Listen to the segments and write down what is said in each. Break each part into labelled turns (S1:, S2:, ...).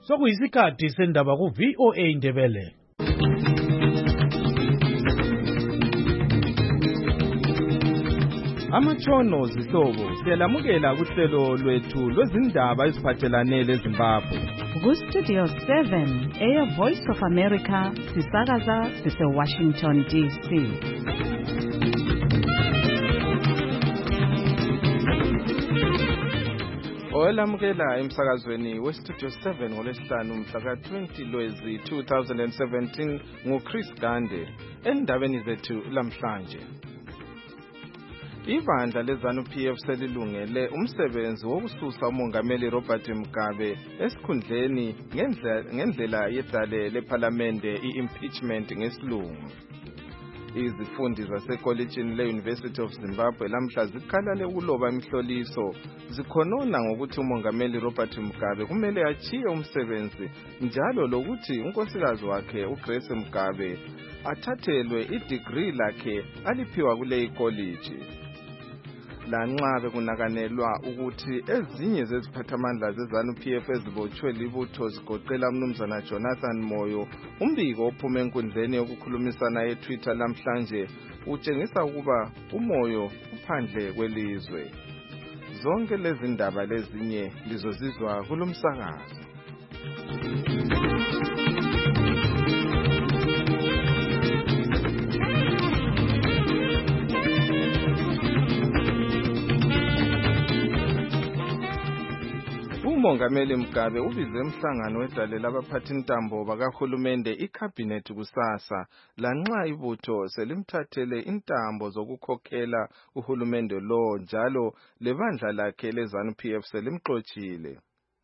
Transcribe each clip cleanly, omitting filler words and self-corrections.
S1: Sokuyisikhathi sendaba ku VOA Indebele.
S2: Amatshono zihlobo siyalamukela kuhlelo lwethu lwezindaba eziphathelane leZimbabwe.
S3: Ku-Studio 7 Air Voice of America sisakaza sise-Washington DC.
S2: Olamukela emsakazweni we-Studio 7 ngolesihlanu mhla ka-20 Lwezi 2017 nguChris Gande endabeni zethu lamhlanje. Ibandla leZANU-PF selilungele umsebenzi wokususa umongameli Robert Mugabe esikhundleni ngendlela yedale lephalamende i-impeachment ngesilungu. Izifundi zasekolitshini le-University of Zimbabwe lamhla zikhalale ukuloba imihloliso zikhonona ngokuthi umongameli Robert Mugabe kumele achiye umsebenzi njalo lokuthi unkosikazi wakhe uGrace Mugabe athathelwe i-degree lakhe aliphiwa kule ikoliji. Lanxa bekunakanelwa ukuthi ezinye zeziphathamandla zeZANU-PF ezibotshwe libutho zigoqela umnumzana Jonathan Moyo, umbiko ophume enkundleni yokukhulumisana eTwitter lamhlanje utshengisa ukuba uMoyo uphandle kwelizwe. Zonke lezi ndaba lezinye lizozizwa kulomsakazo. Umongameli Mugabe ubize umhlangano wedale labaphathintambo bakahulumende iCabinet kusasa lanxa ibutho selimthathele intambo zokukhokhela uhulumende lo njalo lebandla lakhe leZANU-PF selimxotshile.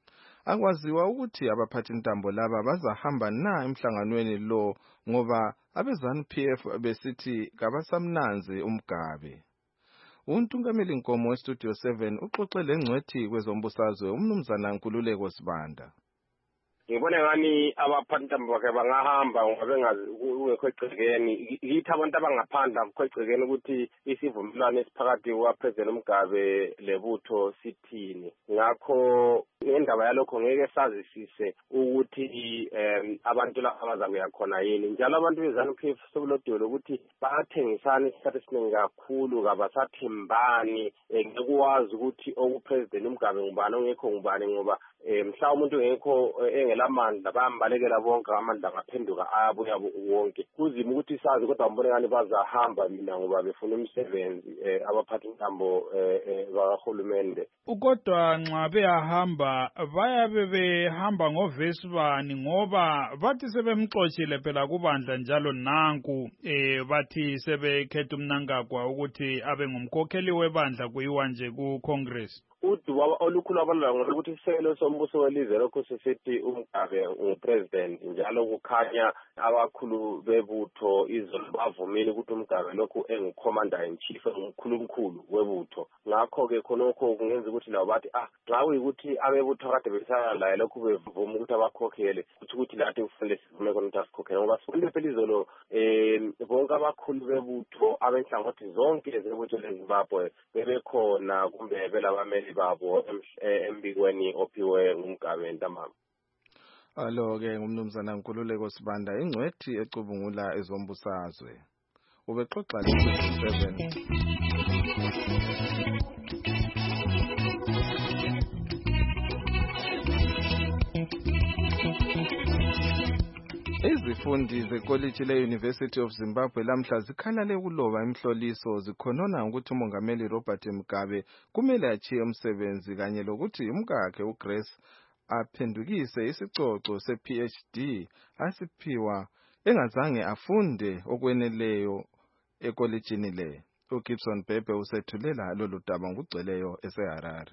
S2: Akwaziwa ukuthi abaphathintambo laba bazahamba na emhlanganweni lo ngoba abeZANU-PF besithi kabasamnanzi uMugabe. Untungameli Nkomo weStudio 7 uxoxele ngcwethi kwezombusazwe umnumzana Nkululeko Sibanda.
S4: Ngibona ngani abaphathintambo bakhe bangahamba ngoba bengazi ungekho egcekeni. Yithi abantu abangaphandla egcekeni ukuthi isivumelwano esiphakathi kwaPresident Mugabe lebutho sithini. Ngakho indaba yalokho ngeke sazisise ukuthi abantu la abazakuya khona yini. Njalo abantu beZANU-PF sokulodolo ukuthi bayathengisana isikhathi esiningi kakhulu kabasathembani ngekwazi ukuthi okuPresident Mugabe ngubani ongekho ngubani ngoba mhla umuntu ngekho engelamandla bayambalekela bonke amandla ngaphenduka ayabuya wonke. Kuzima ukuthi sazi kodwa ngibona ngani bazahamba mina ngoba befuna umsebenzi abaphathintambo bakahulumende.
S5: Kodwa nxa behamba bayabe behamba ngovesi bani ngoba bathi sebemxoshile phela kubandla njalo nanku bathi sebekhetha umnankagwa ukuthi abe ngumkhokheli webandla kuyiwa nje ku-Congress.
S4: Uduba olukhulu abalala ngokuthi isekelo sombuso welizwe lokho sisithi uMugabe ngupresident njalo kukhanya abakhulu bebutho izolo bavumile ukuthi uMugabe lokhu engicommander in chief ngumkhulu webutho. Ngakho ke khonokho kungenza ukuthi labo bathi xa kuyikuthi abebutho kade besana laye lokhu bevuma ukuthi abakhokhele ukuthi lathi kufanele sivume khona ukuthi asikhokhele ngoba sifunde phela izolo bonke abakhulu bebutho abenhlangothi zonke zebutho leZimbabwe bebekhona kumbe belabameli babo embikweni ophiwe uMugabe ntambama.
S2: Alo-ke ngumnumzana Nkululeko Sibanda ingcwethi ecubungula ezombusazwe. Ubexoxa le-7. Izifundi zekolitshi le-University of Zimbabwe lamhla zikhalale ukuloba imihloliso zikhonona ukuthi umongameli Robert Mugabe kumele achiye umsebenzi kanye lokuthi umkakhe uGrace aphendukise isicoco se-PhD asiphiwa engazange afunde okweneleyo ekolitshini le. uGibson Bhebhe usethulela lolu daba ngokugcweleyo eseHarare.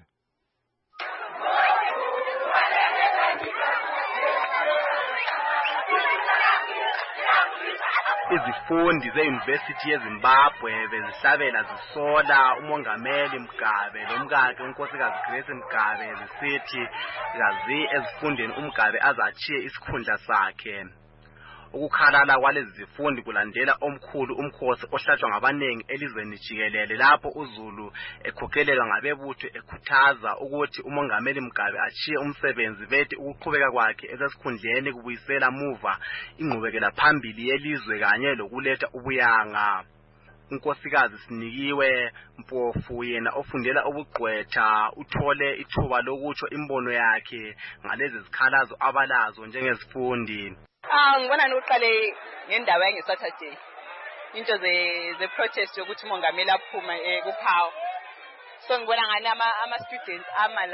S6: Izifundi ze-University yeZimbabwe bezihlabela zisola umongameli Mugabe lomkakhe unkosikazi Grace Mugabe zisithi kazi ezifundeni uMugabe azachiye isikhundla sakhe. ukukhalala kwalezi zifundi kulandela omkhulu umkhosi ohlatshwa ngabanengi elizweni jikelele lapho uZulu ekhokelelwa ngabebutho ekhuthaza ukuthi umongameli Mugabe achiye umsebenzi bethi ukuqhubeka kwakhe esesikhundleni kubuyisela muva ingqubekela phambili yelizwe kanye lokuletha ubuyanga. Unkosikazi Sinikiwe Mpofu yena ofundela ubugqwetha uthole ithuba lokutsho imbono yakhe ngalezi zikhalazo abalazo njengesifundi.
S7: Ngibona noqale ngendaba yangeSaturday into ze protest yokuthi umongameli aphuma kuPhawu. So ngibona ngani ama students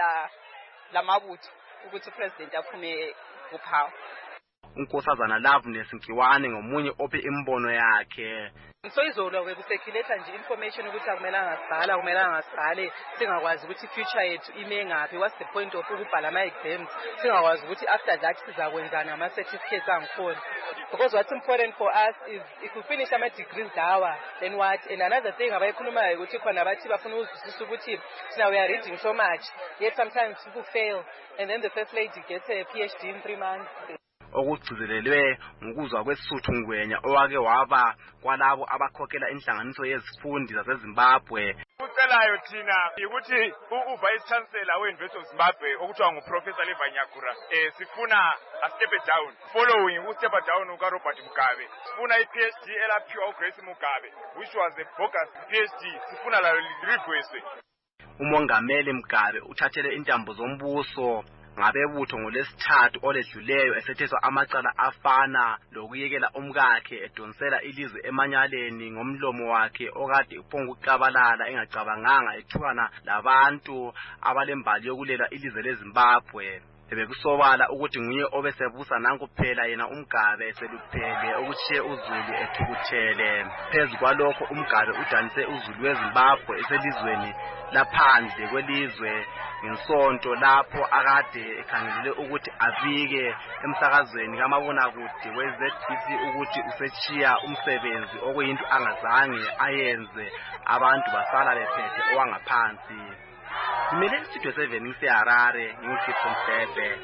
S7: lamabutho ukuthi upresident aphume kuPhawu.
S6: Unkosazana Loveness Nkiwane ngomunye ophe imbono yakhe.
S7: So izolo bekuseculate nje information ukuthi akumelanga ngasibhale singakwazi ukuthi future yethu ime ngapi, what's the point of ukubhala ama exams singakwazi ukuthi after that sizakwenzana ama certificates angikhona. Because what's important for us is if we finish ama degrees dawa then what. And another thing abayikhulumayo ukuthi khona abathi bafuna ukuzwisisa ukuthi now we are reading so much yet sometimes people fail and then the first lady gets a PhD in 3 months.
S6: Okugcizelelwe ngokuzwa kwesuthu Ngwenya owake waba kwalabo abakhokela inhlanganiso yezifundi zaseZimbabwe.
S8: Ucelayo thina ukuthi uvice chancellor weUniversity of Zimbabwe okuthiwa nguProfessor Levanyagura sifuna a step down following step down ukaRobert Mugabe. Sifuna iPhD elaphiwa uGrace Mugabe which was a bogus PhD. Sifuna layo request.
S6: Umongameli Mugabe uthathele intambo zombuso ngabebutho ngolesithathu oledluleyo esetheswa amacala afana lokuyekela umkakhe edonsela ilizwe emanyaleni ngomlomo wakhe okade uphonga ukuqabalala engacabanganga ethukana labantu abalembali yokulela ilizwe leZimbabwe. Bekusobala ukuthi nguye obesebusa nanku phela yena uMgabe seluphele okuchiye uZulu ethukuthele. Phezu kwalokho uMgabe udanise uZulu weZimbabwe eselizweni laphandle kwelizwe ngesonto lapho akade ekhangelele ukuthi abike emsakazweni kamabonakude weZBC ukuthi usechiya umsebenzi okuyinto angazange ayenze abantu basala bephethe owangaphansi. Kumele Studio 7 ngiseHarare ngikho Msebe.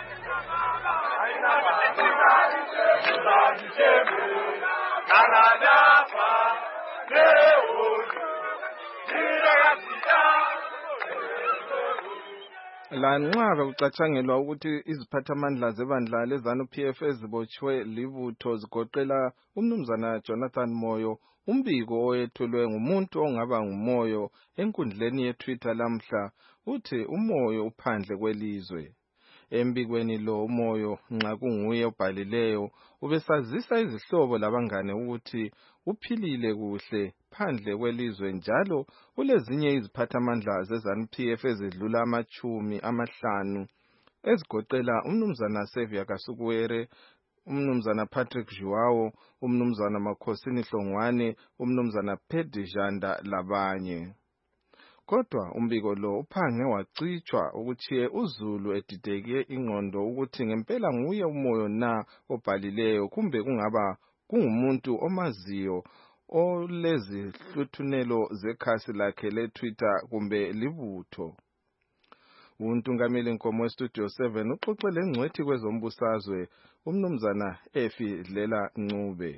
S2: La nqaba kucatshangelwa ukuthi iziphathamandla zebandla lezanu PF ezibotshiwe libutho zigoqela umnumzana Jonathan Moyo. Umbiko owethulwe ngumuntu ongaba nguMoyo enkundleni yeTwitter lamhla uthi uMoyo uphandle kwelizwe. Embikweni lo uMoyo nxa kunguye obhalileyo ubesazisa izihlobo labangane ukuthi uphilile kuhle phandle kwelizwe njalo ulezinye iziphathamandla zezanu PF ezidlula 50 ezigoqela umnumzana Xavier Kasukuwere, umnumzana Patrick Joao, umnumzana Makhosini Hlongwane, umnumzana Pedi Janda labanye. Kodwa umbiko lo uphange wacitshwa ukuthi uZulu edideke ingqondo ukuthi ngempela nguye uMoyo na obhalileyo kumbe kungaba kungumuntu omaziyo olezihluthunelo zekhasi lakhe leTwitter kumbe libutho. Untungameli Nkomo Studio 7 uxoxele ngcwethi kwezombusazwe umnumzana Efi Dlela Ncube.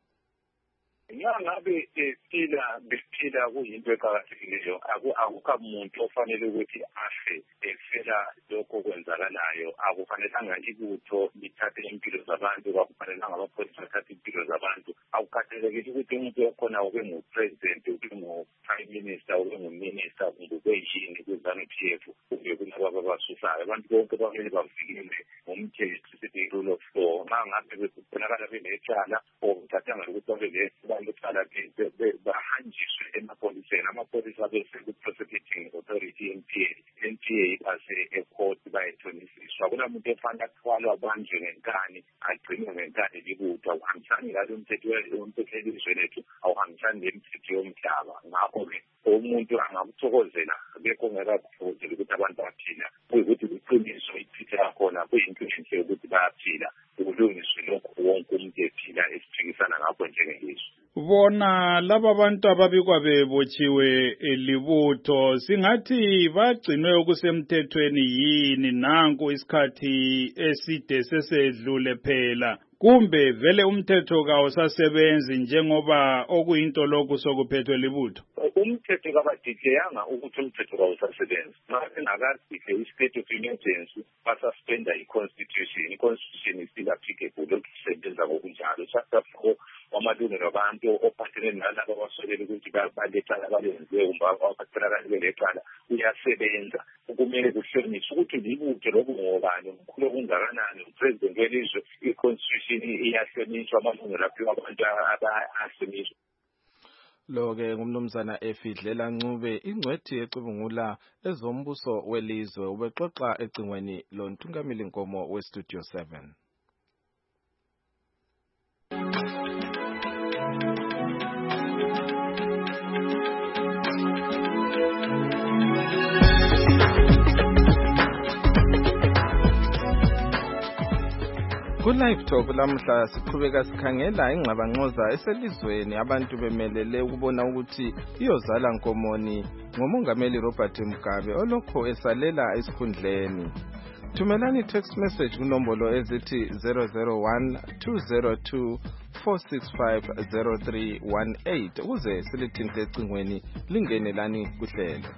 S9: Ngabe bephila kuyinto eqhakathekileyo akukho umuntu ofanele ukuthi afe efela lokho kwenzakalayo. Akufanelanga ibutho lithathe impilo zabantu, akufanelanga abaphoyisa bathathe impilo zabantu. Akukhathalekile ukuthi umuntu okhona ube ngupresident, ube ngu-prime minister, ube ngu-minister, ube yini kuzanu-PF, ube kulaba abasusayo. Abantu bonke bamele bavikele ngomthetho sithi rule of law. Ngabe kubonakala benecala okuthathanga ukuthi babe lecala bahanjiswe emapholiseni. Amapholisa bese ku-prosecuting authority NPA base ecourt bayethonisiswa. Kunamuntu efana athwalwa abanjwe ngenkani agcinwe ngenkani libutho. Akuhambisani lalo umthetho welizwe lethu, awuhambisani nemithetho yomhlaba. Ngakho-ke umuntu angakuthokozela bekho ngekakuthokozela ukuthi abantu baphila kuyikuthi kuqiniswe iphitha yakhona kuyinto enhle ukuthi bayaphila kulungiswe lokhu wonke umuntu ephila esiphikisana ngakho njengelizwe.
S5: Bona laba bantu ababikwa bebotshiwe libutho singathi bagcinwe okusemthethweni yini nanku isikhathi eside sesedlule phela kumbe vele umthetho kawusasebenzi njengoba okuyinto lokhu sokuphethwe libutho?
S9: Umthetho kabadicleyanga ukuthi umthetho kawusasebenzi. Ngabe ngakadiclare i-state of emergency basuspenda i-constitution. I-constitution is still applicable ukusebenza ngokunjalo. Sasafo wamalungelo abantu ophathelene nalabo abasolele ukuthi balecala balenziwe abatholakala belecala uyasebenza. Kumele kuhlonishwe ukuthi libutho lobu ngobani umkhulu okungakanani upresident welizwe i-constitution iyahlonishwa amalungelo aphiwa abantu ahlonishwa.
S2: Lo-ke ngumnumzana Efidlela Ncube ingcwethi ecubungula ezombuso welizwe ubexoxa ecingweni loNtungamili Nkomo weStudio 7. Ku-Live Talk lamhla siqhubeka sikhangela ingxabangxoza eselizweni abantu bemelele ukubona ukuthi iyozala nkomoni ngomongameli Robert Mugabe olokho esalela esikhundleni. Thumelani text message kunombolo ezithi 001-202-465-0318 ukuze silithinte ecingweni lingenelani kuhlelo.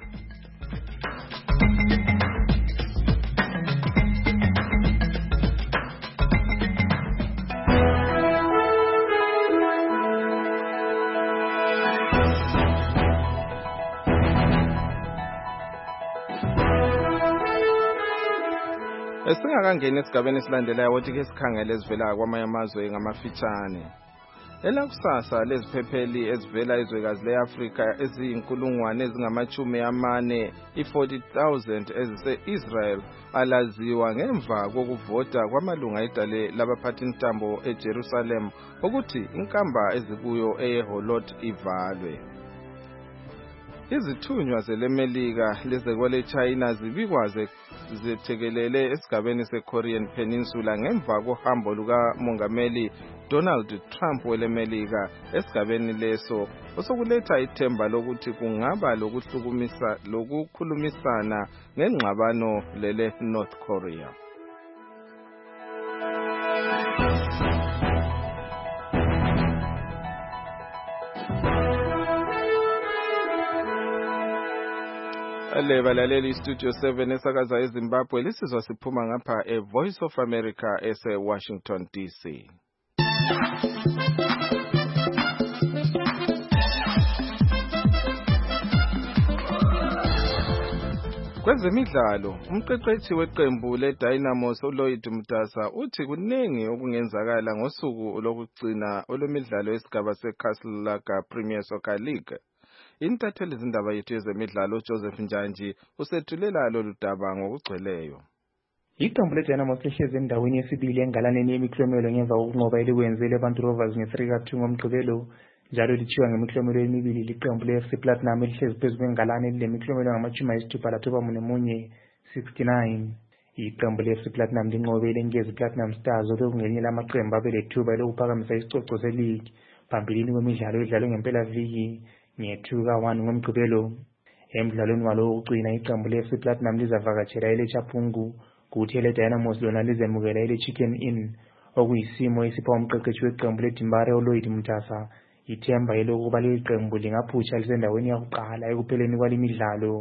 S2: Esingakangeni esigabeni esilandelayo wothi ke sikhangele ezivela kwamanye amazwe ngamafitshane. Elakusasa leziphepheli ezivela ezwekazi leAfrika eziyinkulungwane ezingama-40,000 i-40,000 ezise-Israel alaziwa ngemva kokuvota kwamalunga edale labaphathintambo eJerusalem ukuthi inkamba ezikuyo eyeHolot ivalwe. Izithunywa zelemelika lezekwele China zibikwa zethekelele esigabeni seKorean Peninsula ngemva kohambo lukamongameli Donald Trump welemelika esigabeni leso osokuletha ithemba lokuthi kungaba lokukhulumisana ngengxabano lele North Korea. Balaleli Studio 7 esakaza eZimbabwe lisizwa siphuma ngapha eVoice of America ese-Washington DC. Kwezemidlalo umqeqeshi weqembu leDynamos uLloyd Mtasa uthi kunengi okungenzakala ngosuku lokugcina olwemidlalo esigaba seCastle Lager Premier Soccer League. Intatheli izindaba yethu yezemidlalo Joseph Njanji usethulela lolu daba ngokugcweleyo.
S10: Iqembu leDynamos lihlezi endaweni yesibili engalaneni yemiklomelo ngemva kokunqoba elikwenzele abantu Rovers nge-3-2 ngomgqibelo, njalo lithiwa ngemiklomelo emibili liqembu leFC Platinum elihlezi phezu kwengalane lilemiklomelo ngama-61 69. Iqembu leFC Platinum linqobe ilenkezi Platinum Stars obekungelinye lamaqembu abelethuba lokuphakamisa isicoco seleague phambilini kwemidlalo edlalwe ngempelaviki nge-2-1 ngomgqibelo. Emidlalweni walo wokugcina iqembu leFC Platinum lizavakatshela ileChapungu kuthi leDynamos lona lizemukela ileChicken Inn, okuyisimo esipha umqeqeshi weqembu leDimbare uLloyd Mtasa ithemba elokuba leli qembu lingaphutsha lisendaweni yakuqala ekupheleni kwalimidlalo.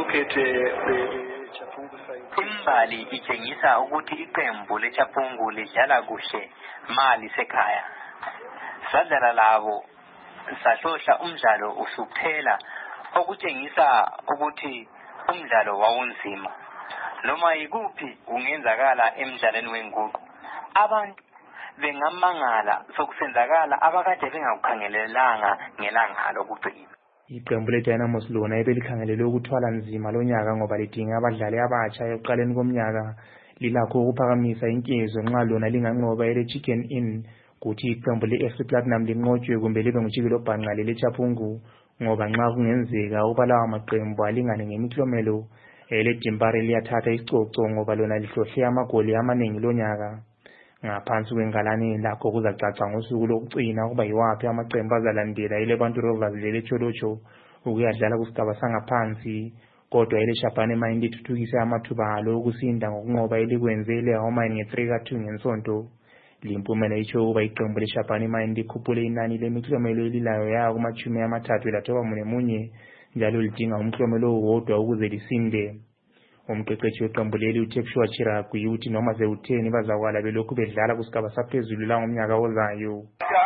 S11: Imbali itshengisa ukuthi iqembu leChapungu lidlala kuhle mali sekhaya. Sadlala labo sahlohla umdlalo usuphela okutshengisa ukuthi umdlalo wawunzima. Noma yikuphi ungenzakala emidlalweni wenguqu. Abantu bengamangala sokusenzakala abakade bengakukhangelelanga ngelanga lokugcina.
S10: Iqembu leDynamos lona ebelikhangelele ukuthwala nzima lonyaka ngoba lidinga abadlali abatsha ekuqaleni komnyaka lilakho ukuphakamisa inkezo nxa lona linganqoba ileChicken Inn kuthi iqembu leFC Platinum linqotshwe kumbe libe ngujikelo bhanqale leChapungu ngoba nxa kungenzeka ukuba lawa maqembu alingane ngemiklomelo leDimbare liyathatha isicoco ngoba lona lihlohle amagoli amanengi lonyaka. Ngaphansi kwengalane lakho kuzacaca ngosuku lokucina ukuba yiwaphi amaqembu azalandela ileBantu Rovers leleCholocho ukuyadlala kusigaba sangaphansi, kodwa ileShabane Mine lithuthukise amathuba alo okusinda ngokunqoba elikwenze ileHomine nge-3-2 ngensonto. Limpumela itsho ukuba iqembu leShabani Mine likhuphule inani lemiklomelo elilayo yaya kuma-34 njalo lidinga umklomelo owodwa ukuze lisinde. Umqeqeshi weqembu leli uTekshua Chiragwi uthi noma sewutheni bazakwala belokhu bedlala kusigaba saphezulu la ngomnyaka ozayo.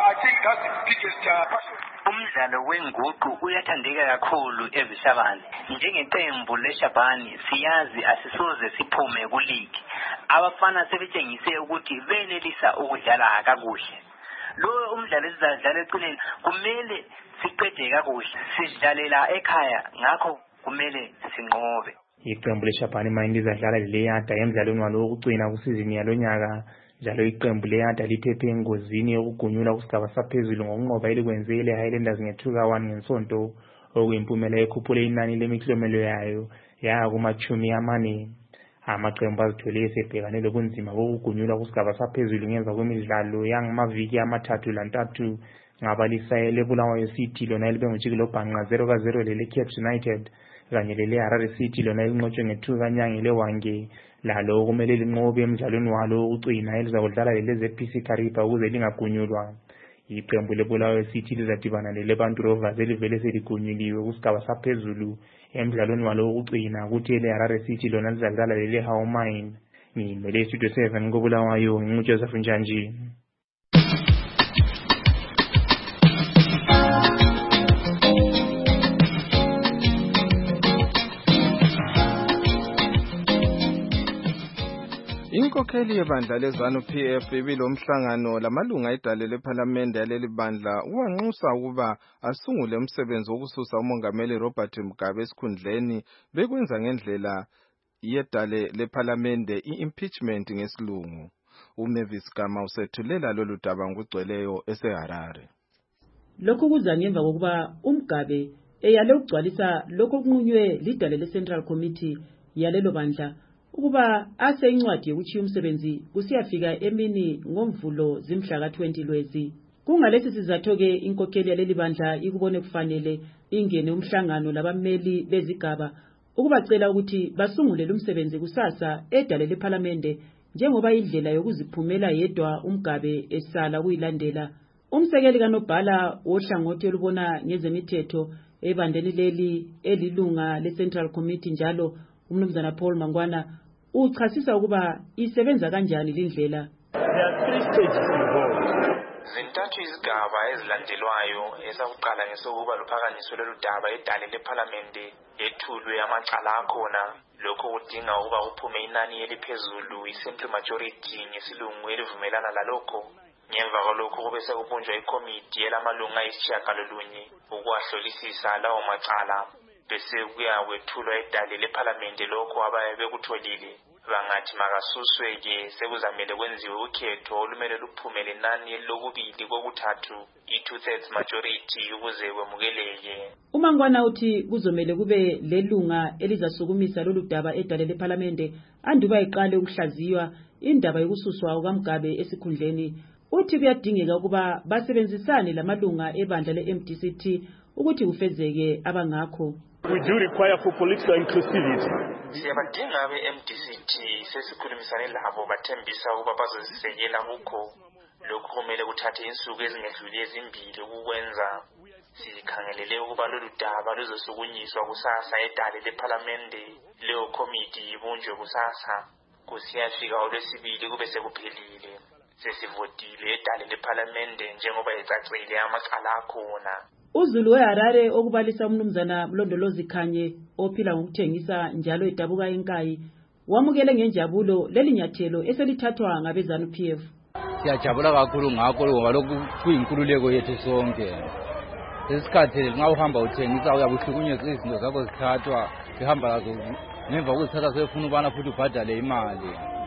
S11: Umdlalo wenguqu uyathandeka kakhulu eZishabani. Njengeqembu leShabani siyazi asisoze siphume kuligi. Abafana sebetshengise ukuthi benelisa ukudlala kakuhle. Lo umdlalo sizadlala eqineni kumele siqede kakuhle. Sidlalela ekhaya ngakho kumele sinqobe.
S10: Iqembu leShabani Mine lizadlala leYada emdlalweni walo wokugcina kusizini yalonyaka. Njalo iqembu leYada liphephe engozini yokugunyula kusigaba saphezulu ngokunqoba elikwenze iHighlanders nge-2-1 ngesonto, okuyimpumela ekhuphule inani lemiklomelo yayo yaya kuma-40. Amaqembu azithole esebhekane lobunzima bokugunyula kusigaba saphezulu ngemva kwemidlalo yangamaviki ama-3 ngabalisa leBulawayo City lona elibe nguJikilobhanqa 0-0 leleCape United kanye leleHarare City lona elinqotshwe nge-2 leHwange lalo kumele linqobe emdlalweni walo wokucina elizakudlala leleZPC Kariba ukuze lingagunyulwa. Iqembu leBulawayo City lizadibana leleBantu Rovers elivele seligunyuliwe kusigaba saphezulu emdlalweni walo wokucina kuthi eleHarare City lona lizadlala leleHao Mine. Ngimele Studio 7 koBulawayo nginguJoseph Njanji.
S2: Inkokheli yebandla leZANU-PF ibilomhlangano lamalunga edale lephalamende yaleli bandla uwanxusa ukuba asungule umsebenzi wokususa umongameli Robert Mugabe esikhundleni bekwenza ngendlela yedale lephalamende i-impeachment ngesilungu. uMavis Gama usethulela lolu daba ngugcweleyo eseHarare.
S12: Lokhu kuza ngemva kokuba uMgabe eyale ukugcwalisa lokho okunqunywe lidale leCentral Committee yalelo bandla ukuba ase incwadi yokuchiya umsebenzi kusiyafika emini ngomvulo zimhla ka-20 Lwezi. Kungalesi sizatho ke inkokheli yaleli bandla ikubone kufanele ingene umhlangano labameli bezigaba ukubacela ukuthi basungule umsebenzi kusasa edale lePhalamende njengoba indlela yokuziphumela yedwa uMgabe esala kuyilandela. Umsekeli kaNobhala wohlangothi olubona ngezemithetho ebandeni leli elilunga leCentral Committee njalo uMnumzana Paul Mangwana uchasisa ukuba isebenza kanjani lindlela.
S13: Zintathu izigaba ezilandelwayo esakuqala ngesokuba luphakanyiswe lolu daba edale lePhalamende ethulwe amacala akhona lokho kudinga ukuba kuphume inani eliphezulu i-simple majority ngesilungu elivumelana lalokho. Ngemva kwalokho kube sekubunjwa ikomiti elamalunga ayisitshiyagalolunye ukuwahlolisisa lawo macala bese kuya kwethulwa edale lePhalamende lokho abaye bekutholile. Bangathi makasuswe-ke sekuzamele kwenziwe ukhetho olumele luphumele inani lokubili kokuthathu i-2/3 majority ukuze kwemukeleke.
S12: uMangwana uthi kuzomele kube lelunga elizasukumisa lolu daba edale lePhalamende anduba iqale ukuhlaziywa indaba yokususwa ukaMgabe esikhundleni. Uthi kuyadingeka ukuba basebenzisane lamalunga ebandla le-MDCT ukuthi kufezeke abangakho.
S14: We do require for political inclusivity.
S13: Siyabadinga abe-MDCT sesikhulumisane labo bathembisa ukuba bazozisekela kukho. Lokhu kumele kuthathe insuku ezingedluli ezimbili ukukwenza. Sikhangelele ukuba lolu daba luzosukunyiswa kusasa edale lePhalamende. Leyo komiti ibunjwe kusasa. Kusiyafika uLwesibili kube sekuphelile. Sesivotile edale lePhalamende njengoba ecacile amacala akhona.
S12: uZulu weHarare okubalisa uMnumzana Mlondolozi Khanye ophila ngokuthengisa njalo edabuka enkayi wamukele ngenjabulo lelinyathelo eselithathwa ngabeZANU-PF.
S15: Siyajabula kakhulu ngakho ngoba lokhu kuyinkululeko yethu sonke. Lesikhathi nxa uhamba uthengisa uyabuhlukunyezwa izinto zakho zithathwa sihamba lazo ngemva kokuzithatha sefuna ubana futhi ubhadale imali.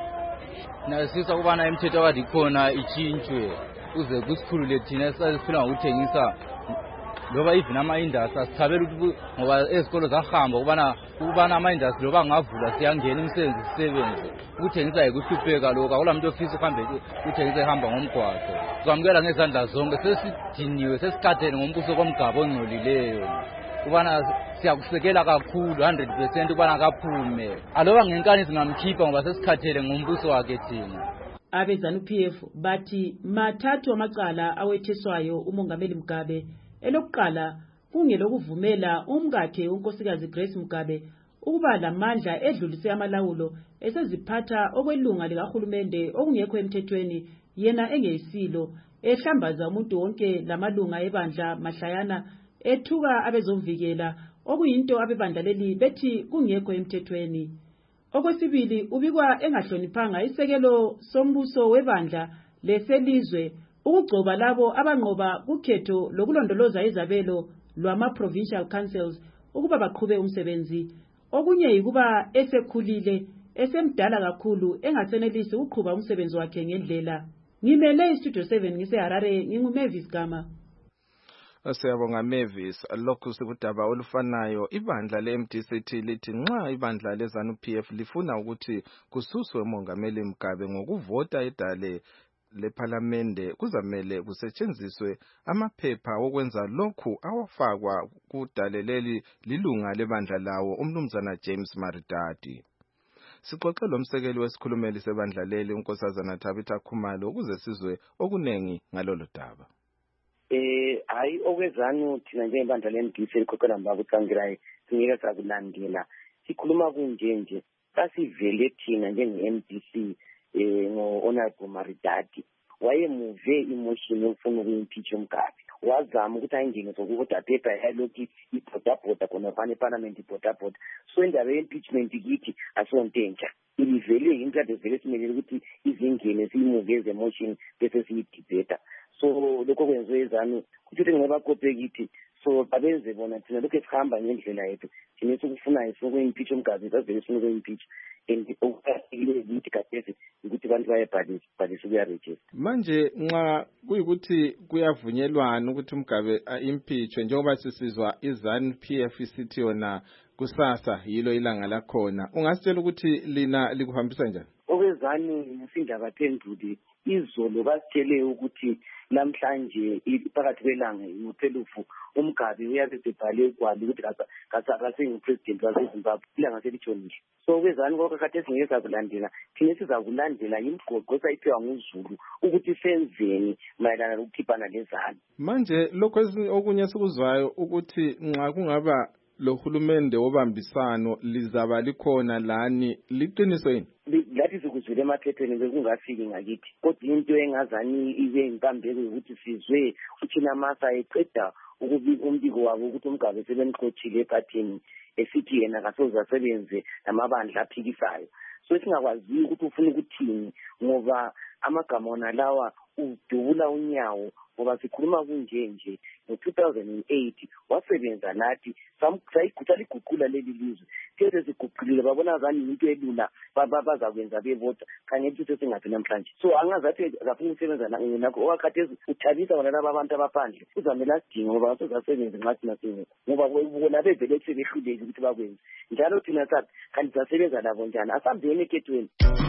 S15: Nasisa ukubana imithetho akade ikhona itshintshwe uze kusikhulule thina esifuna ngokuthengisa loba even ama-industry asithabela ukuthi ngoba ezikolo zahamba ukubana ama-industry loba angavula siyangena imisebenzi sisebenze. Ukuthengisa yikuhlupheka lokhu akula muntu ofisa uhambe uthengisa ehamba ngomgwaqo. Sikwamukela ngezandla zonke sesidiniwe sesikhathele ngombuso kaMgabe ongcolileyo ukubana siyakusekela kakhulu 100% ukubana kaphume aloba ngenkani singamkhipha ngoba sesikhathele ngombuso wakhe thina.
S12: Abe ZANU-PF bathi mathathu amacala awetheswayo uMongameli Mugabe. Elokuqala kungelokuvumela umkakhe unkosikazi Grace Mugabe ukuba lamandla edlulise amalawulo eseziphatha okwelunga likahulumende okungekho emthethweni yena engeyisilo, ehlambaza umuntu wonke lamalunga ebandla mahlayana, ethuka abezomvikela okuyinto abebandlaleli bethi kungekho emthethweni. Okwesibili, ubikwa engahloniphanga isekelo sombuso webandla leselizwe ukugcoba labo abanqoba kukhetho lokulondoloza izabelo lwama-provincial councils ukuba baqhube umsebenzi. Okunye yikuba esekhulile, esemdala kakhulu, engasenelisi ukuqhuba umsebenzi wakhe ngendlela. Ngimele iStudio 7 ngiseHarare, nginguMavis Gama.
S2: Siyabonga Mavis. Lokhu sikudaba olufanayo. Ibandla le-MDC lithi nxa ibandla le-ZANU-PF lifuna ukuthi kususwe uMongameli Mugabe ngokuvota edale lePhalamende, kuzamele kusetshenziswe amaphepha okwenza lokhu awafakwa kudale leli lilunga lebandla lawo uMnumzana James Maridadi. Sixoxe lomsekeli wesikhulumeli sebandla leli uNkosazana Tabitha Khumalo ukuze sizwe okunengi ngalolu daba.
S16: Hayi okwezanu thina njengebandla le-MDC elikhokhelwa mbakutsangirai singeke sakulandela. Sikhuluma kunje sasivele thina njenge-MDC ngo-Honorable Maridadi wayemuve emotion yokufuna ukuyimpeach uMgabe. Wazama ukuthi ayingene zokuvota paper yalokhu ibhodabhoda khona fana eParliament ibhodabhoda. So indaba ye-impeachment kithi asonto entsha. Ilivele into kade vele simelele ukuthi izingene siyimuve emotion bese siyidebate. So lokho kwenziwe ezanu kuthi ngeba kophe kithi so abenze bona thina lokho esihamba ngendlela yethu thina sikufunayo sokuyimpeach uMgabe sivele sifuna ukuyimpeach and okuqhathekile ukuthi kathesi ukuthi abantu bayabhalisa ukuyaregister.
S2: Manje nxa kuyikuthi kuyavunyelwana ukuthi uMgabe impeachwe njengoba sisizwa iZANU-PF isithi yona kusasa yilo ilanga lakhona, ungasitshela ukuthi lina likuhambisa njani?
S16: Okwezanu sindaba phenduli izolo basitshele ukuthi namhlanje phakathi kwelanga ngophelufu uMgabe uyabe sebhale igwalo ukuthi kasengu-president waseZimbabwe ilanga selitshonile. So kwezani konke kade singeke sakulandela, thina sizakulandela imigoqo esayiphiwa nguZulu ukuthi senzeni mayelana lokukhiphana lezanu.
S2: Manje lokho okunye sikuzwayo ukuthi nxa kungaba lo hulumende wobambisano lizaba likhona lani, liqiniso yini?
S16: Lathi sikuzwile emaphepheni bekungafiki ngakithi, kodwa into engazani ibe inkambeko yokuthi sizwe ukuthi namasa eqeda ukubika umbiko wabo ukuthi uMgabe sebemxothile ephathini esithi yena kasoze asebenze namabandla aphikisayo. So singakwazi ukuthi ufuna ukuthini ngoba amagama wona lawa udubula unyawo ngoba sikhuluma kunje ngo-2008 wasebenza nathi sayiguqula leli lizwe keze siguqulile babona zani into elula bazakwenza bevota kanye ukuthi singathi namhlanje. So angazathi zafuna ukusebenza nakho okakhathesi uthabisa bona laba abantu abaphandle uzamele asidinga ngoba basozasebenza nxa thina singekho ngoba bona bevele sebehluleki ukuthi bakwenze njalo thina sathi kanti sasebenza labo njani asambeni ekhethweni.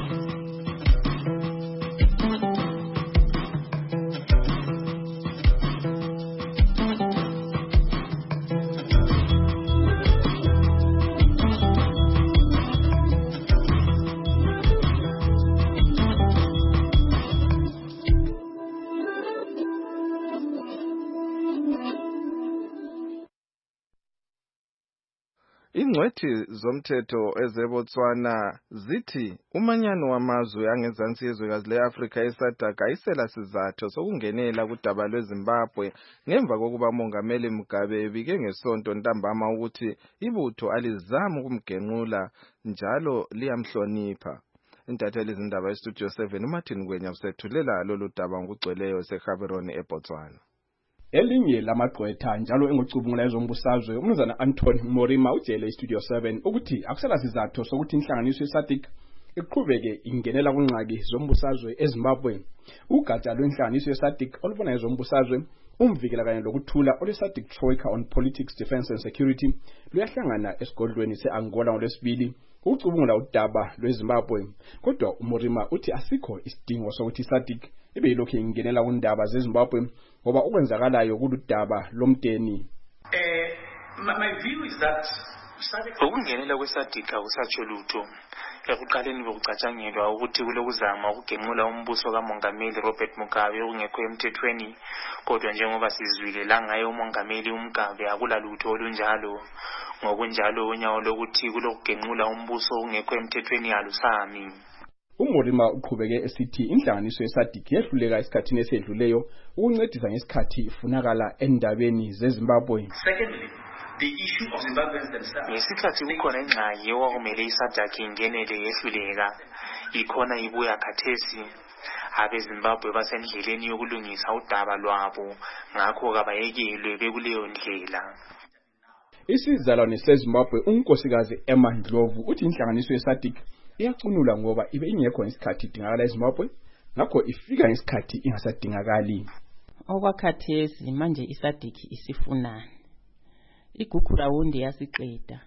S2: Ingcwethi zomthetho ezeBotswana zithi umanyano wamazwe angezansi yezwekazi le-Afrika eSADC ayisela sizathu sokungenela kudaba lweZimbabwe ngemva kokuba uMongameli Mugabe ebike ngesonto ntambama ukuthi ibutho alizama ukumgenqula njalo liyamhlonipha. Intatheli izindaba eStudio 7 uMartin Ngwenya usethulela lolu daba ngokugcweleyo eseGaborone eBotswana.
S17: Elinye lamagqwetha njalo engocubungula ezombusazwe uMnumzana Anton Morima utshele iStudio 7 ukuthi akusela sizathu sokuthi inhlanganiso yeSADC iqhubeke ingenela kunqaki zombusazwe eZimbabwe. Ugatsha lwenhlanganiso yeSADC olubona ezombusazwe umvikela kanye lokuthula olweSADC Troika on Politics, Defense and Security luyahlangana esigodlweni se-Angola ngolwesibili ukucubungula udaba lweZimbabwe. Kodwa uMorima uthi asikho isidingo sokuthi iSADC ibe yilokhu ingenela kundaba zeZimbabwe ngoba okwenzakalayo kuludaba lomdeni.
S18: My view is that
S13: Ukungenela kweSADC akusatsho lutho. Ekuqaleni bekucatshangelwa ukuthi kulokuzama ukugenqula umbuso kaMongameli Robert Mugabe okungekho emthethweni, kodwa njengoba sizwile la ngaye uMongameli uMugabe akulalutho olunjalo. Ngokunjalo unyawo lokuthi kulokugenqula umbuso okungekho emthethweni alusami.
S17: uMorima uqhubeke esithi inhlanganiso yeSADC yehluleka esikhathini esedluleyo ukuncedisa ngesikhathi ifunakala endabeni zeZimbabwe.
S13: Secondly, the issue of Zimbabweans themselves. Ngesikhathi kukhona ingxaki okwakumele iSADC ingenele yehluleka, ikhona ibuya khathesi. AbeZimbabwe basendleleni yokulungisa udaba lwabo, ngakho kabayekelwe bekuleyo ndlela.
S17: Isizalwane seZimbabwe unkosikazi Emma Ndlovu uthi inhlanganiso yeSADC iyacunula ngoba ibe ingekho ngesikhathi idingakala eZimbabwe, ngakho ifika ngesikhathi ingasadingakali.
S18: Okwakhathesi manje iSADC isifunana. Igugula wundi yasiqeda.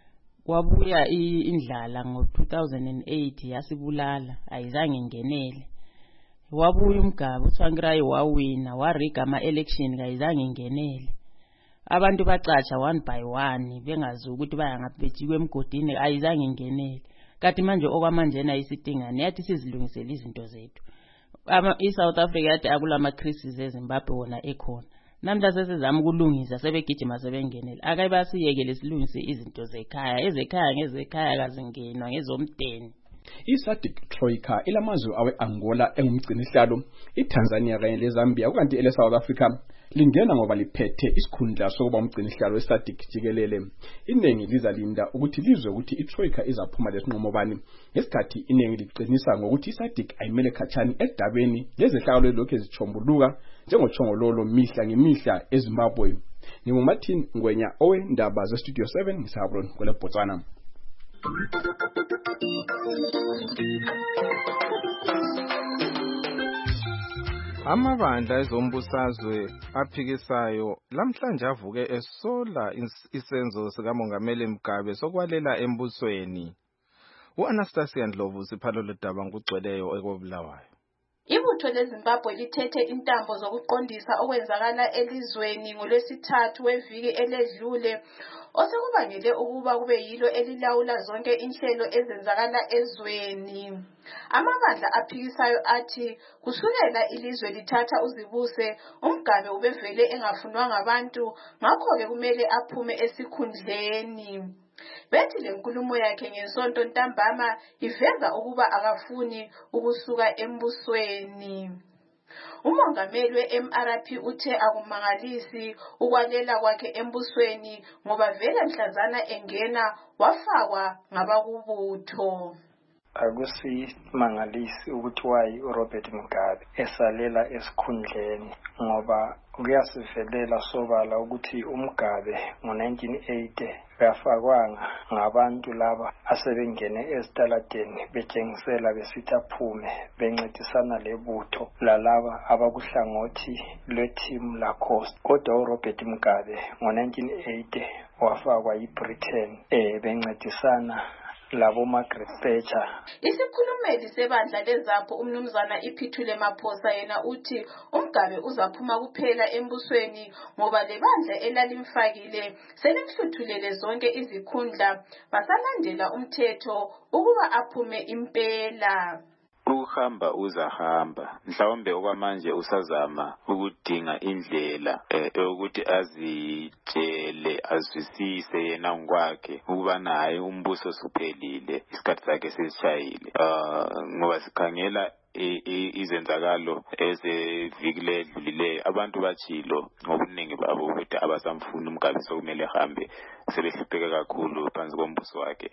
S18: Kwabuya indlala ngo2008 yasibulala, ayizange ingenele. Wabuya uMgabe uTsvangirai wawina, wariga ama-election kayizange ingenele. Abantu bacatsha one by one bengazi ukuthi baya ngaphi bejikwe emgodini ayizange ingenele. Kanti manje okwamanjena isidingane yathi sizilungisele izinto zethu. ISouth Africa yathi akulama crisis eZimbabwe wona ekhona. Namhla sesizama ukulungisa sebegijima sebengenele. Akayi basiyekele silungise izinto zekhaya, ezekhaya ngezekhaya kazingenwa ngezomdeni.
S17: iSADC Troika ilamazwe awe-Angola engumgcinihlalo, iTanzania kanye leZambia, kukanti eleSouth Africa lingena ngoba liphethe isikhundla sokuba umgcinihlalo weSADC jikelele. Iningi lizalinda ukuthi lizwe ukuthi iTroika izaphuma lesinqumo bani, ngesikhathi iningi liqinisa ngokuthi iSADC ayimele khatshani edabeni lezehlakalo lokhu ezichombuluka njengochongololo mihla ngemihla eZimbabwe. NginguMartin Ngwenya owendaba zeStudio 7 ngisahabron kwele Botswana.
S2: Amabandla ezombusazwe aphikisayo lamhlanje avuke esola isenzo sikaMongameli Mugabe sokwalela embusweni. uAnastasia Ndlovu siphalo ledaba ngugcweleyo ekobulawayo.
S19: Ibutho leZimbabwe lithethe intambo zokuqondisa okwenzakala elizweni ngolwesithathu weviki eledlule, osekubangele ukuba kube yilo elilawula zonke inhlelo ezenzakala ezweni. Amabandla aphikisayo athi kusukela ilizwe lithatha uzibuse, uMgabe ubevele engafunwa ngabantu, ngakho-ke kumele aphume esikhundleni. Bethi le nkulumo yakhe ngesonto ntambama iveza ukuba akafuni ukusuka embusweni. Umongameli we-MRP uthe akumangalisi ukwalela kwakhe embusweni ngoba vele mhlazana engena wafakwa ngabakubutho.
S20: Akusimangalisi ukuthi wayi uRobert Mugabe esalela esikhundleni ngoba kuyasivelela sobala ukuthi uMgabe ngo1980 kafakwanga ngabantu laba asebengene ezitaladeni betshengisela besithi aphume bencedisana lebutho lalaba abakuhlangothi lweteam laKhosi. Kodwa uRobert Mugabe ngo1980 wafakwa yiBritain bencedisana labo Margaret Thatcher.
S19: Isikhulumeli sebandla leZAPHU umnumzana iPhithule Maphosa yena uthi uMgabe uzaphuma kuphela embusweni ngoba lebandla elalimfakile selimhluthulele zonke izikhundla basalandela umthetho ukuba aphume impela.
S21: Ukuhamba uzahamba, mhlawumbe okwamanje usazama ukudinga indlela ukuthi azitshele azwisise yena ngokwakhe ukuba naye umbuso suphelile, isikhathi sakhe sesishayile. Ngoba sikhangela izenzakalo ezevikile edlulileyo, abantu bachilo ngobuningi babo ukuthi abasamfuni uMgabe sokumele ehambe, sebehlupheka kakhulu phansi kombuso wakhe.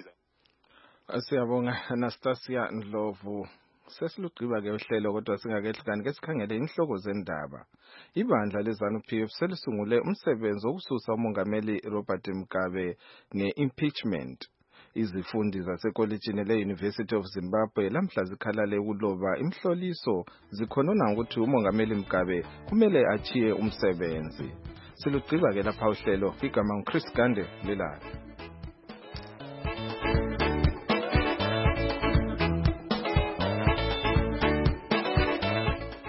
S2: Siyabonga Anastasia Ndlovu. Sesilugqiba ke uhlelo kodwa singakehlukani ke sikhangele inhloko zendaba. Ibandla leZANU-PF selisungule umsebenzi wokususa uMongameli Robert Mugabe nge-impeachment. Izifundi zasekolejini le-University of Zimbabwe lamhla zikhalale ukuloba imhloliso zikhonona ukuthi uMongameli Mugabe kumele achiye umsebenzi. Silugqiba ke lapha uhlelo, igama nguChris Gande lelala.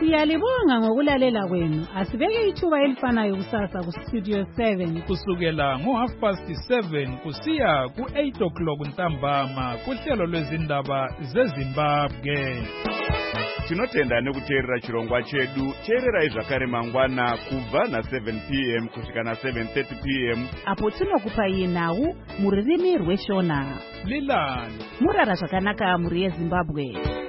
S3: Siyalibonga ngokulalela kwenu. Asibeke ithuba elifanayo kusasa ku Studio 7
S5: kusukela ngo7:30 kusiya ku8 ntambama kuhlelo lwezindaba zeZimbabwe.
S1: Tinotenda nekuteerera chirongwa chedu. Teererai zvakare mangwana kubva na7 p.m. kusvika na7:30 p.m.
S3: apo tinokupai nhau muririmi rweshona.
S5: Lilani
S3: murara zvakanaka muri yeZimbabwe.